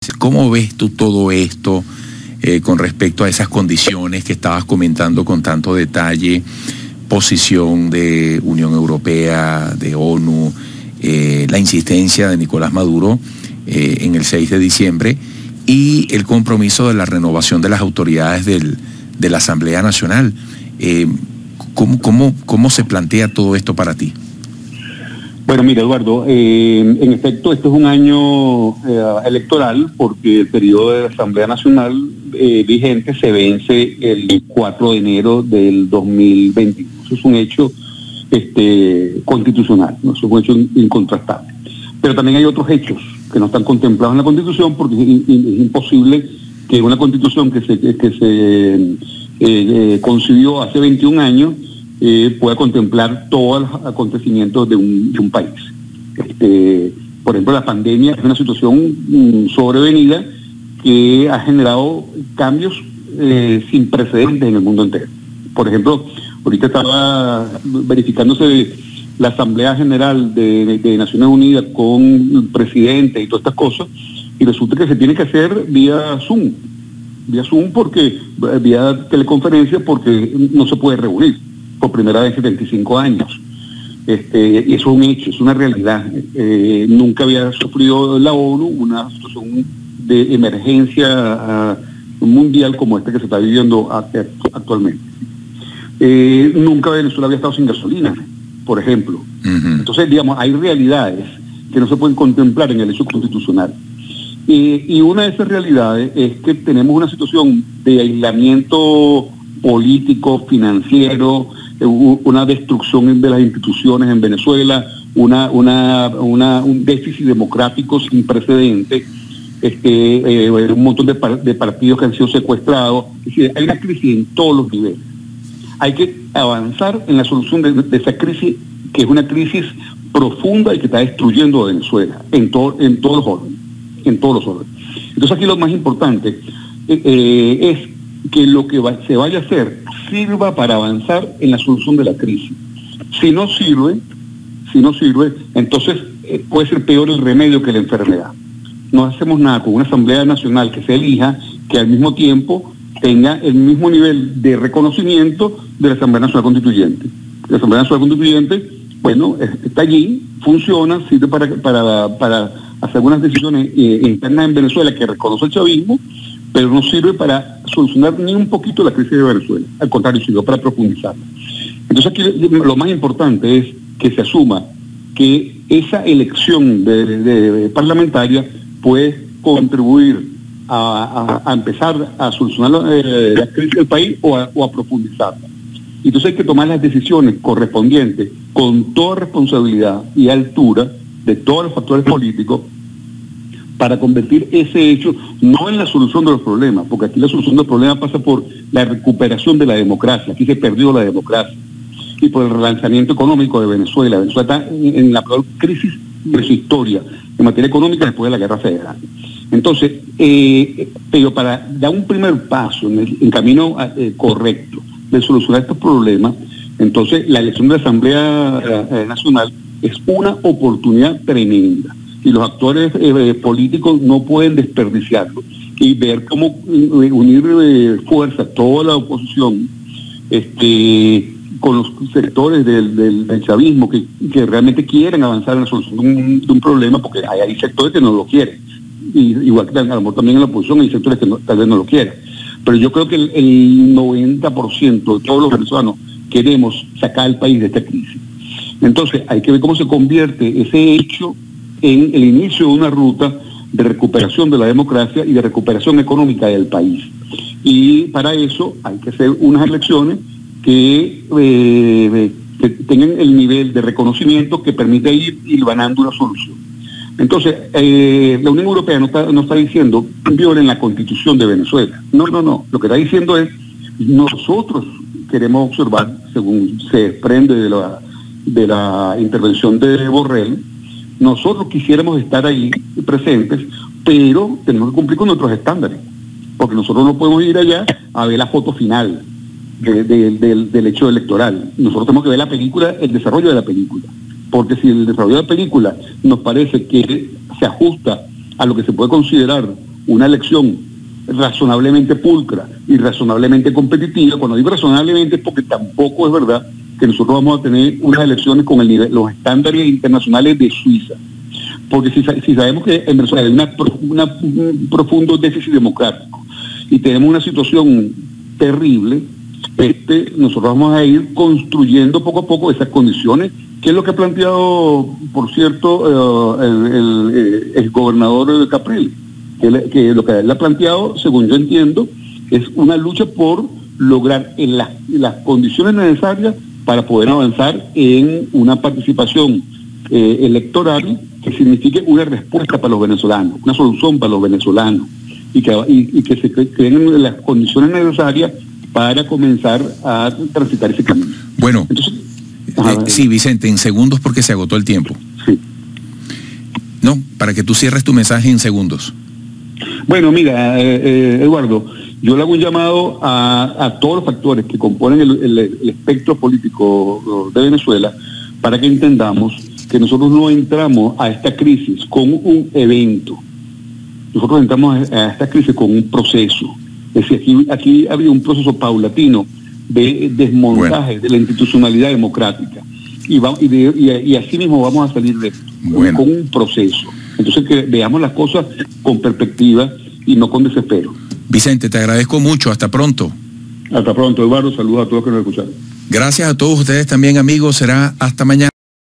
¿Cómo ves tú todo esto con respecto a esas condiciones que estabas comentando con tanto detalle? Posición de Unión Europea, de ONU, la insistencia de Nicolás Maduro en el 6 de diciembre y el compromiso de la renovación de las autoridades de la Asamblea Nacional. ¿Cómo se plantea todo esto para ti? Bueno, mira, Eduardo, en efecto, este es un año electoral porque el periodo de la Asamblea Nacional vigente se vence el 4 de enero del 2021. Eso es un hecho constitucional, ¿no? Eso es un hecho incontrastable. Pero también hay otros hechos que no están contemplados en la Constitución porque es imposible que una Constitución que se concibió hace 21 años pueda contemplar todos los acontecimientos de un país. Por ejemplo, la pandemia es una situación sobrevenida que ha generado cambios sin precedentes en el mundo entero. Por ejemplo, ahorita estaba verificándose la Asamblea General de Naciones Unidas con el presidente y todas estas cosas, y resulta que se tiene que hacer vía Zoom porque vía teleconferencia porque no se puede reunir por primera vez en 75 años. Y eso es un hecho, es una realidad. Nunca había sufrido la ONU una situación de emergencia mundial como esta que se está viviendo actualmente. Nunca Venezuela había estado sin gasolina, por ejemplo. Uh-huh. Entonces, digamos, hay realidades que no se pueden contemplar en el hecho constitucional. Y una de esas realidades es que tenemos una situación de aislamiento político, financiero, una destrucción de las instituciones en Venezuela, un déficit democrático sin precedentes, un montón de partidos que han sido secuestrados. Es decir, hay una crisis en todos los niveles. Hay que avanzar en la solución de esa crisis, que es una crisis profunda y que está destruyendo a Venezuela en todos los órdenes. Entonces aquí lo más importante es que lo que se vaya a hacer sirva para avanzar en la solución de la crisis. Si no sirve, entonces puede ser peor el remedio que la enfermedad. No hacemos nada con una Asamblea Nacional que se elija, que al mismo tiempo tenga el mismo nivel de reconocimiento de la Asamblea Nacional Constituyente. La Asamblea Nacional Constituyente, bueno, está allí, funciona, sirve para hacer algunas decisiones internas en Venezuela que reconoce el chavismo, pero no sirve para solucionar ni un poquito la crisis de Venezuela. Al contrario, sirve para profundizarla. Entonces aquí lo más importante es que se asuma que esa elección de parlamentaria puede contribuir a empezar a solucionar la crisis del país o a profundizarla. Entonces hay que tomar las decisiones correspondientes con toda responsabilidad y altura de todos los factores políticos para convertir ese hecho no en la solución de los problemas, porque aquí la solución de los problemas pasa por la recuperación de la democracia. Aquí se perdió la democracia, y por el relanzamiento económico de Venezuela. Venezuela está en la peor crisis de su historia en materia económica después de la Guerra Federal. Entonces, pero para dar un primer paso en camino correcto de solucionar estos problemas, entonces la elección de la Asamblea Nacional es una oportunidad tremenda. Y los actores políticos no pueden desperdiciarlo y ver cómo unir fuerza toda la oposición con los sectores del chavismo que realmente quieren avanzar en la solución de un problema, porque hay sectores que no lo quieren, igual que a lo mejor también en la oposición hay sectores que tal vez no lo quieren, pero yo creo que el 90% de todos los venezolanos queremos sacar al país de esta crisis. Entonces hay que ver cómo se convierte ese hecho en el inicio de una ruta de recuperación de la democracia y de recuperación económica del país. Y para eso hay que hacer unas elecciones que tengan el nivel de reconocimiento que permite ir ganando una solución. Entonces, la Unión Europea no está diciendo violen la Constitución de Venezuela. No. Lo que está diciendo es nosotros queremos observar, según se desprende de la intervención de Borrell, nosotros quisiéramos estar ahí presentes, pero tenemos que cumplir con nuestros estándares, porque nosotros no podemos ir allá a ver la foto final del hecho electoral. Nosotros tenemos que ver la película, el desarrollo de la película, porque si el desarrollo de la película nos parece que se ajusta a lo que se puede considerar una elección razonablemente pulcra y razonablemente competitiva. Cuando digo razonablemente es porque tampoco es verdad que nosotros vamos a tener unas elecciones con los estándares internacionales de Suiza. Porque si sabemos que en Venezuela hay un profundo déficit democrático y tenemos una situación terrible, nosotros vamos a ir construyendo poco a poco esas condiciones, que es lo que ha planteado, por cierto, el gobernador Capriles, que lo que él ha planteado, según yo entiendo, es una lucha por lograr las condiciones necesarias para poder avanzar en una participación electoral que signifique una respuesta para los venezolanos, una solución para los venezolanos, y que se creen las condiciones necesarias para comenzar a transitar ese camino. Bueno, entonces, sí, Vicente, en segundos porque se agotó el tiempo. Sí. No, para que tú cierres tu mensaje en segundos. Bueno, mira, Eduardo, yo le hago un llamado a todos los factores que componen el espectro político de Venezuela para que entendamos que nosotros no entramos a esta crisis con un evento. Nosotros entramos a esta crisis con un proceso. Es decir, aquí ha habido un proceso paulatino de desmontaje de la institucionalidad democrática. Y así mismo vamos a salir de esto, con un proceso. Entonces que veamos las cosas con perspectiva y no con desespero. Vicente, te agradezco mucho. Hasta pronto. Hasta pronto, Eduardo. Saludos a todos los que nos escucharon. Gracias a todos ustedes también, amigos. Será hasta mañana.